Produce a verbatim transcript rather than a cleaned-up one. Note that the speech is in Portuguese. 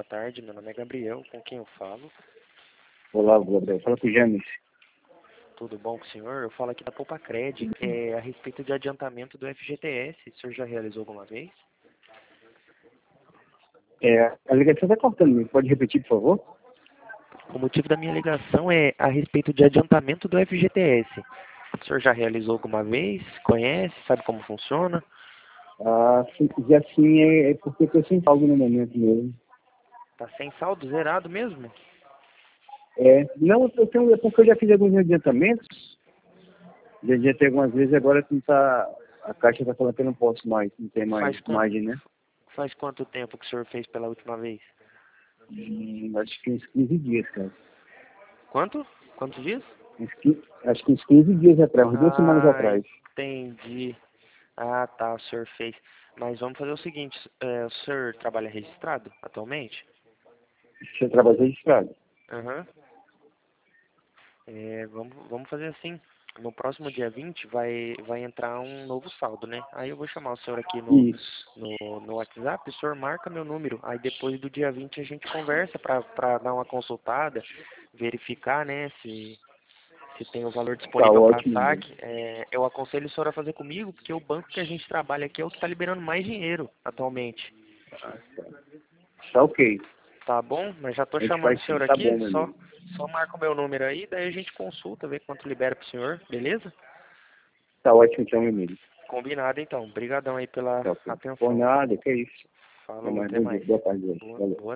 tarde, meu nome é Gabriel, com quem eu falo? Olá, Gabriel. Fala com o James. Tudo bom com o senhor? Eu falo aqui da Poupa-Cred, é, a respeito de adiantamento do F G T S. O senhor já realizou alguma vez? É, a ligação está cortando. Pode repetir, por favor? O motivo da minha ligação é a respeito de adiantamento do F G T S. O senhor já realizou alguma vez? Conhece? Sabe como funciona? Ah, se quiser sim, é, é porque eu estou sem saldo no momento mesmo. Tá sem saldo, zerado mesmo? É, não, eu tenho, é porque eu já fiz alguns adiantamentos. Já adiantei algumas vezes, agora não tá, a Caixa está falando que eu não posso mais, não tem mais Faz, quan- margem, né? faz quanto tempo que o senhor fez pela última vez? Hum, acho que uns quinze dias, cara. Quanto? Quantos dias? Uns quinze, acho que uns quinze dias atrás, uns duas semanas Ah, atrás. entendi. Ah, tá, o senhor fez. Mas vamos fazer o seguinte, é, o senhor trabalha registrado atualmente? Você trabalha registrado. Aham. É, vamos, vamos fazer assim. No próximo dia vinte vai, vai entrar um novo saldo, né? Aí eu vou chamar o senhor aqui no, Isso. no, no WhatsApp, o senhor marca meu número. Aí depois do dia vinte a gente conversa para para dar uma consultada, verificar, né, se, se tem o valor Tá disponível para ótimo, mano. saque. É, eu aconselho o senhor a fazer comigo, porque o banco que a gente trabalha aqui é o que está liberando mais dinheiro atualmente. Tá ok. Tá bom? Mas já tô A gente chamando o faz sim. senhor Tá aqui, bom, meu só, amigo. só marca o meu número aí, daí a gente consulta, vê quanto libera pro senhor, beleza? Tá ótimo então, meu amigo. Combinado então. Obrigadão aí pela Tá ok. Por atenção. nada, que é isso. Até Falou, mais. até Bom dia. mais. Boa tarde. Boa, Valeu. boa